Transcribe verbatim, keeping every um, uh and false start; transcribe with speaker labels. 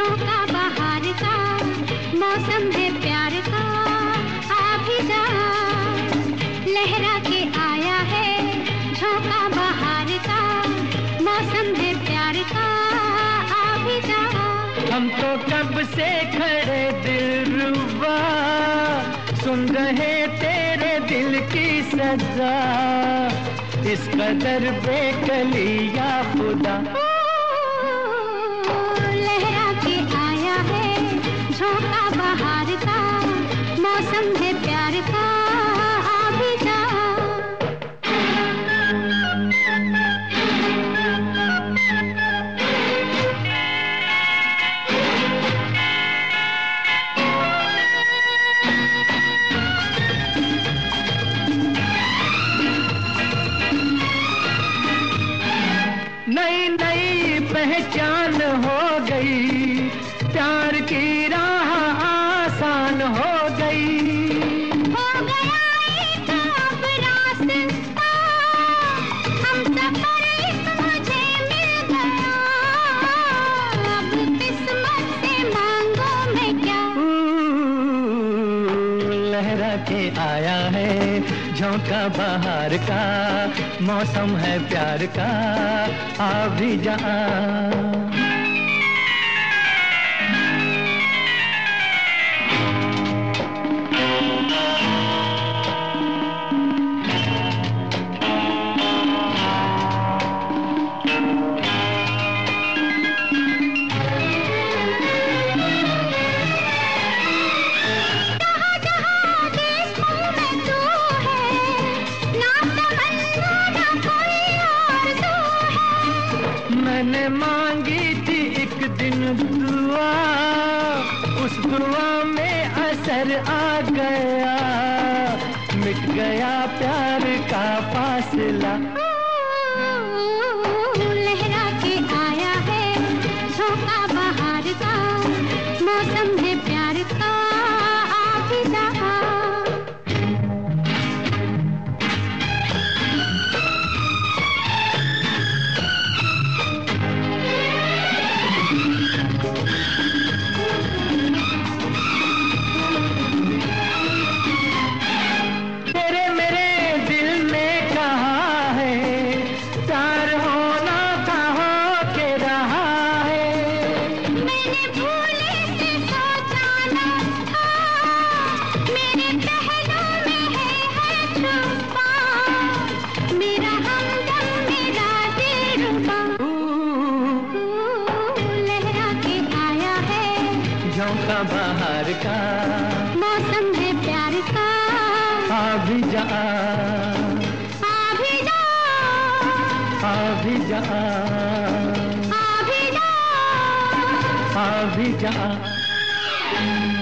Speaker 1: झोंका बहार का, मौसम है प्यार का, आ भी जा। लहरा के आया है झोंका बहार का, मौसम है प्यार का, आ भी जा।
Speaker 2: हम तो कब से खड़े दिलरुबा, सुन रहे तेरे दिल की सजा, इस कदर बेकली या खुदा।
Speaker 1: लहरा के आया है झोंका बहार का, मौसम है प्यार का, आ भी जा।
Speaker 2: नई नई पहचान हो गई, प्यार की राह आसान हो गई।
Speaker 1: हो गया एक अब रास्ता, हम सफर एक मुझे मिल गया, अब किस्मत से मांगो मैं क्या।
Speaker 2: लहरा के आया है झोंका बहार का, मौसम है प्यार का, आ भी जा। मैंने मांगी थी एक दिन दुआ, उस दुआ में असर आ गया, मिट गया प्यार का फासला।
Speaker 1: लहरा के आया है झोंका बहार का, मौसम है प्यार का, आ भी जा।
Speaker 2: झोंका बहार का,
Speaker 1: मौसम है प्यार का,
Speaker 2: आ भी जा,
Speaker 1: आ भी जा,
Speaker 2: आ भी जा,
Speaker 1: आ भी जा,
Speaker 2: आ भी जा।